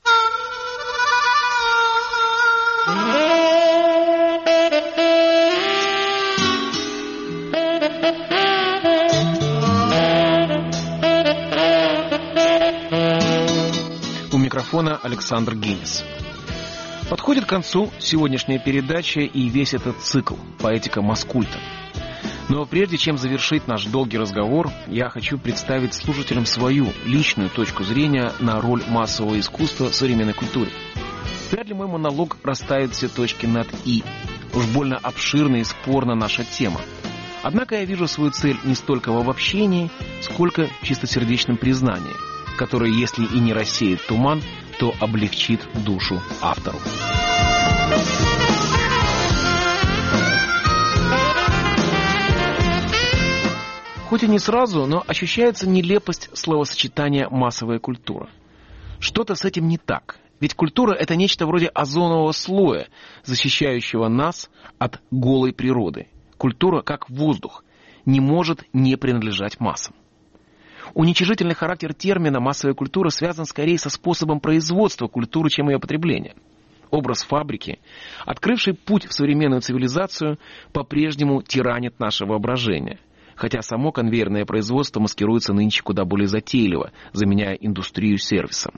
У микрофона Александр Генис. Подходит к концу сегодняшняя передача и весь этот цикл «Поэтика масс-культа». Но прежде чем завершить наш долгий разговор, я хочу представить слушателям свою личную точку зрения на роль массового искусства в современной культуре. Вряд ли мой монолог расставит все точки над «и». Уж больно обширна и спорна наша тема. Однако я вижу свою цель не столько в обобщении, сколько в чистосердечном признании, которое, если и не рассеет туман, то облегчит душу автору. Хоть и не сразу, но ощущается нелепость словосочетания «массовая культура». Что-то с этим не так. Ведь культура — это нечто вроде озонового слоя, защищающего нас от голой природы. Культура, как воздух, не может не принадлежать массам. Уничижительный характер термина «массовая культура» связан скорее со способом производства культуры, чем ее потребления. Образ фабрики, открывший путь в современную цивилизацию, по-прежнему тиранит наше воображение, хотя само конвейерное производство маскируется нынче куда более затейливо, заменяя индустрию сервисом.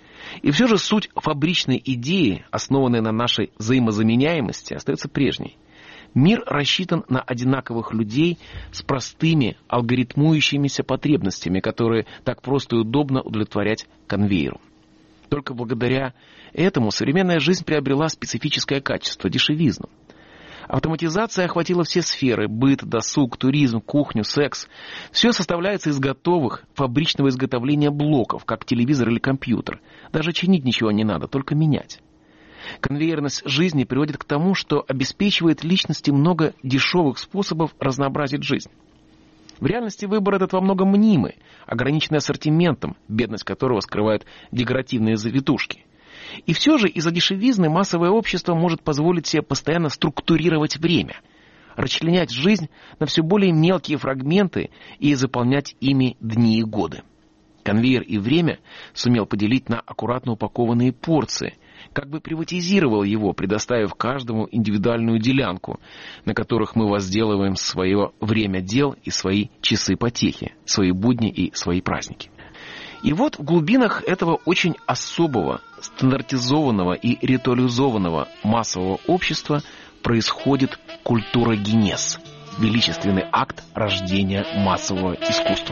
И все же суть фабричной идеи, основанной на нашей взаимозаменяемости, остается прежней. Мир рассчитан на одинаковых людей с простыми алгоритмующимися потребностями, которые так просто и удобно удовлетворять конвейеру. Только благодаря этому современная жизнь приобрела специфическое качество – дешевизну. Автоматизация охватила все сферы – быт, досуг, туризм, кухню, секс. Все составляется из готовых фабричного изготовления блоков, как телевизор или компьютер. Даже чинить ничего не надо, только менять. Конвейерность жизни приводит к тому, что обеспечивает личности много дешевых способов разнообразить жизнь. В реальности выбор этот во многом мнимый, ограниченный ассортиментом, бедность которого скрывают декоративные завитушки. И все же из-за дешевизны массовое общество может позволить себе постоянно структурировать время, расчленять жизнь на все более мелкие фрагменты и заполнять ими дни и годы. Конвейер и время сумел поделить на аккуратно упакованные порции, как бы приватизировал его, предоставив каждому индивидуальную делянку, на которых мы возделываем свое время дел и свои часы потехи, свои будни и свои праздники. И вот в глубинах этого очень особого, стандартизованного и ритуализованного массового общества происходит культурогенез, величественный акт рождения массового искусства.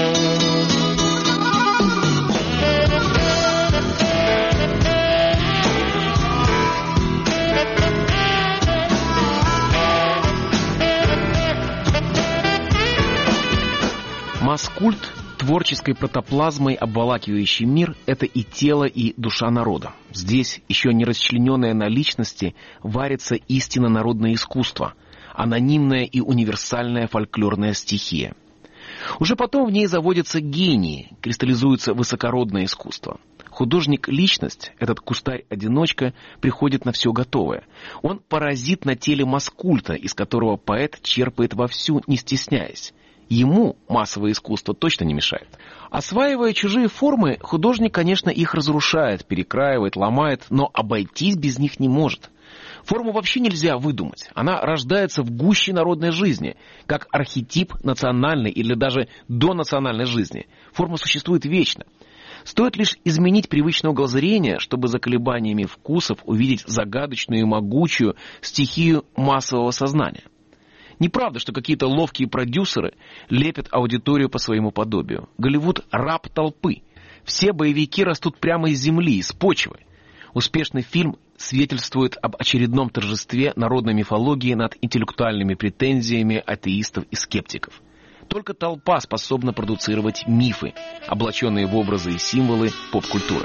Масс-культ, творческой протоплазмой обволакивающий мир, это и тело, и душа народа. Здесь, еще не расчлененное на личности, варится истинно народное искусство, анонимная и универсальная фольклорная стихия. Уже потом в ней заводятся гении, кристаллизуется высокородное искусство. Художник-личность, этот кустарь-одиночка, приходит на все готовое. Он паразит на теле маскульта, из которого поэт черпает вовсю, не стесняясь. Ему массовое искусство точно не мешает. Осваивая чужие формы, художник, конечно, их разрушает, перекраивает, ломает, но обойтись без них не может. Форму вообще нельзя выдумать. Она рождается в гуще народной жизни, как архетип национальной или даже донациональной жизни. Форма существует вечно. Стоит лишь изменить привычный угол зрения, чтобы за колебаниями вкусов увидеть загадочную и могучую стихию массового сознания. Неправда, что какие-то ловкие продюсеры лепят аудиторию по своему подобию. Голливуд – раб толпы. Все боевики растут прямо из земли, из почвы. Успешный фильм свидетельствует об очередном торжестве народной мифологии над интеллектуальными претензиями атеистов и скептиков. Только толпа способна продуцировать мифы, облаченные в образы и символы поп-культуры.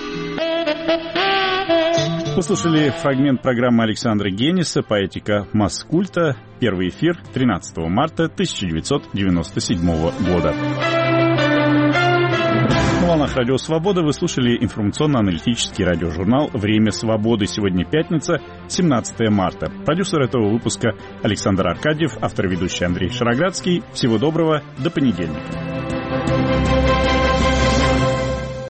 Послушали фрагмент программы Александра Гениса «Поэтика маскульта». Первый эфир 13 марта 1997 года. На волнах Радио Свобода вы слушали информационно-аналитический радиожурнал «Время свободы». Сегодня пятница, 17 марта. Продюсер этого выпуска Александр Аркадьев, автор и ведущий Андрей Шароградский. Всего доброго, до понедельника.